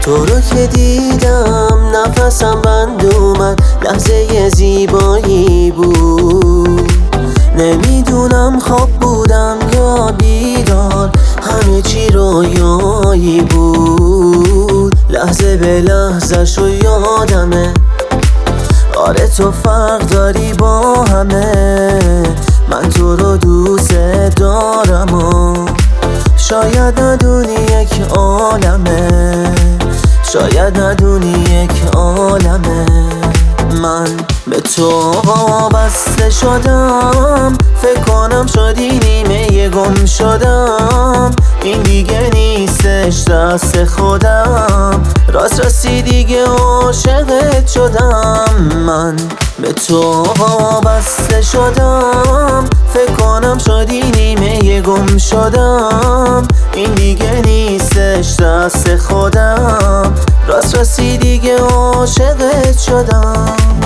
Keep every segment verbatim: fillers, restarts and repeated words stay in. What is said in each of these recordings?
تو رو که دیدم نفسم بند اومد، لحظه زیبایی بود. نمیدونم خواب بودم یا بیدار، همه چی رویایی بود. لحظه به لحظه شو یادمه، آره تو فرق داری با همه. من تو رو دوست دارم و شاید ندونی یک عالمه، شاید ندونی یک عالمه. من به تو وابسته شدم، فکر کنم شدی نیمه گم شدم. این دیگه نیستش دست خودم، راست راستی دیگه عاشقت شدم. من به تو وابسته شدم، فکر کنم شدی نیمه گم شدم. این دیگه نیستش دست خودم، راست راستی دیگه عاشقت شدم.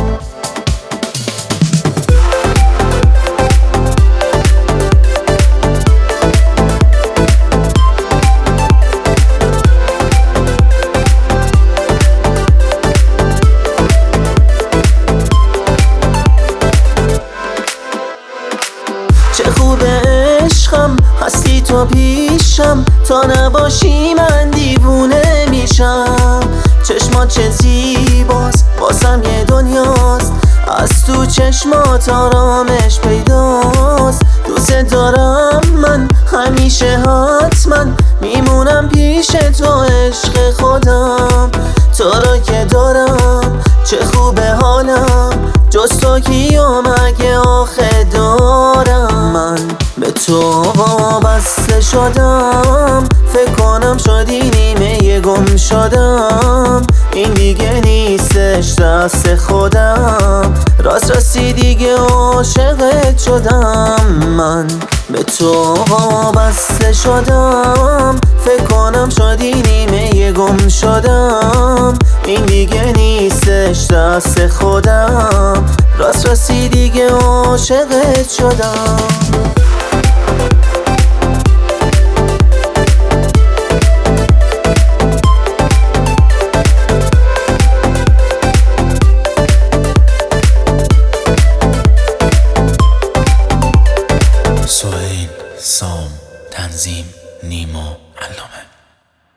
چه خوبه عشقم، هستی تو پیشم، تا نباشی من دیوونه میشم. چشمات چه زیباست، واسم یه دنیاست، از تو چشمات آرامش پیداست. دوست دارم من همیشه حتما، میمونم پیش تو عشق خودم. تو رو که دارم چه خوبه حالم، جز تو کیو مگه آخه دارم. من به تو وابسته شدم، فکر کنم شدی نیمه گم شدم. این دیگه نیستش دست خودم، راست راستی دیگه عاشقت شدم. من به تو وابسته شدم، فکر کنم شدی نیمه گم شدم. این دیگه نیستش دست خودم، راست راستی دیگه عاشقت شدم.